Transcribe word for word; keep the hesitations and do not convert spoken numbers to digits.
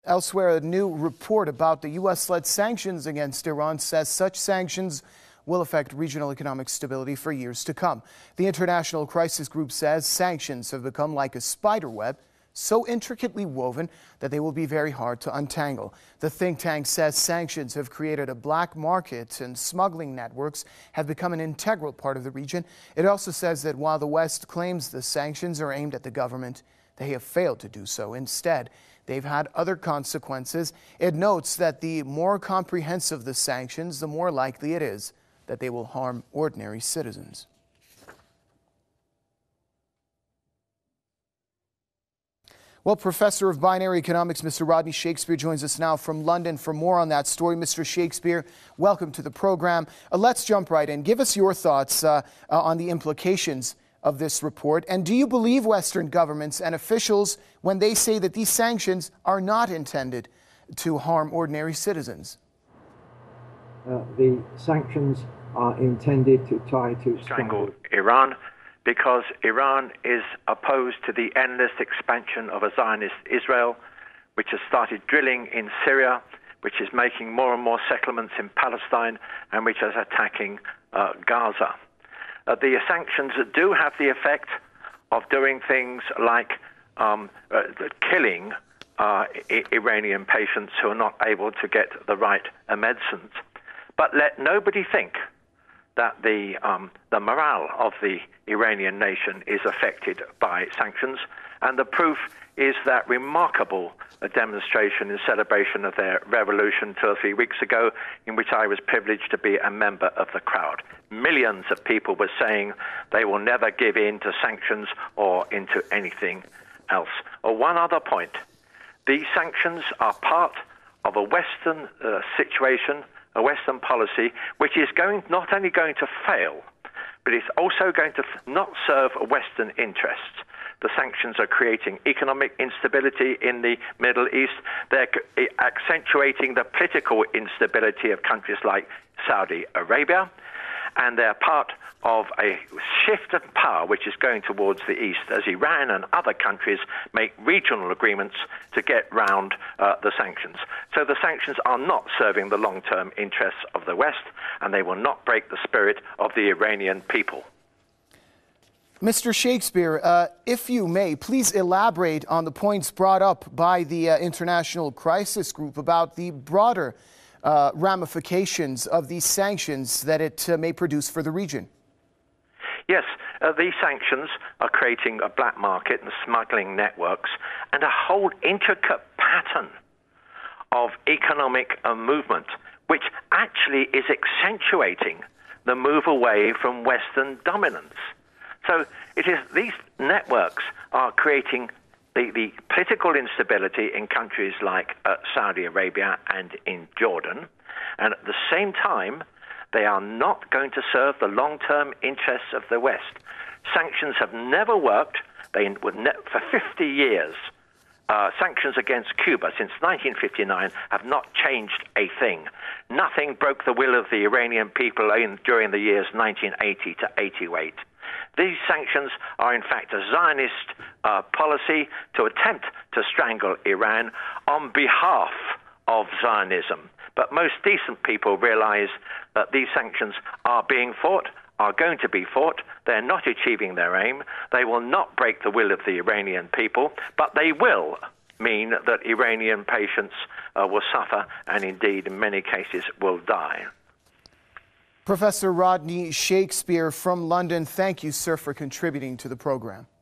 Elsewhere, a new report about the U S-led sanctions against Iran says such sanctions will affect regional economic stability for years to come. The International Crisis Group says sanctions have become like a spider web, so intricately woven that they will be very hard to untangle. The think tank says sanctions have created a black market and smuggling networks have become an integral part of the region. It also says that while the West claims the sanctions are aimed at the government, they have failed to do so. Instead, they've had other consequences. It notes that the more comprehensive the sanctions, the more likely it is that they will harm ordinary citizens. Well, Professor of Binary Economics, Mister Rodney Shakespeare, joins us now from London for more on that story. Mister Shakespeare, welcome to the program. Uh, let's jump right in. Give us your thoughts uh, uh, on the implications of this report. And do you believe Western governments and officials when they say that these sanctions are not intended to harm ordinary citizens? Uh, the sanctions are intended to try to strangle Iran, because Iran is opposed to the endless expansion of a Zionist Israel, which has started drilling in Syria, which is making more and more settlements in Palestine, and which is attacking uh, Gaza. Uh, the sanctions do have the effect of doing things like um, uh, killing uh, I- Iranian patients who are not able to get the right uh, medicines. But let nobody think that the um, the morale of the Iranian nation is affected by sanctions, and the proof is that remarkable uh, demonstration in celebration of their revolution two or three weeks ago, in which I was privileged to be a member of the crowd. Millions of people were saying they will never give in to sanctions or into anything else. Or one other point, these sanctions are part of a Western uh, situation, a Western policy, which is going not only going to fail, but it's also going to f- not serve Western interests. The sanctions are creating economic instability in the Middle East. They're c- accentuating the political instability of countries like Saudi Arabia. And they're part of a shift of power which is going towards the east as Iran and other countries make regional agreements to get round uh, the sanctions. So the sanctions are not serving the long-term interests of the West, and they will not break the spirit of the Iranian people. Mister Shakespeare, uh, if you may, please elaborate on the points brought up by the uh, International Crisis Group about the broader Uh, ramifications of these sanctions that it uh, may produce for the region. Yes, uh, these sanctions are creating a black market and smuggling networks and a whole intricate pattern of economic uh, movement, which actually is accentuating the move away from Western dominance. So it is these networks are creating The, the political instability in countries like uh, Saudi Arabia and in Jordan, and at the same time, they are not going to serve the long-term interests of the West. Sanctions have never worked. They would ne- for fifty years. Uh, sanctions against Cuba since nineteen fifty-nine have not changed a thing. Nothing broke the will of the Iranian people in, during the years nineteen eighty to eighty-eight. These sanctions are, in fact, a Zionist uh, policy to attempt to strangle Iran on behalf of Zionism. But most decent people realize that these sanctions are being fought, are going to be fought. They're not achieving their aim. They will not break the will of the Iranian people, but they will mean that Iranian patients uh, will suffer and, indeed, in many cases, will die. Professor Rodney Shakespeare from London, thank you, sir, for contributing to the program.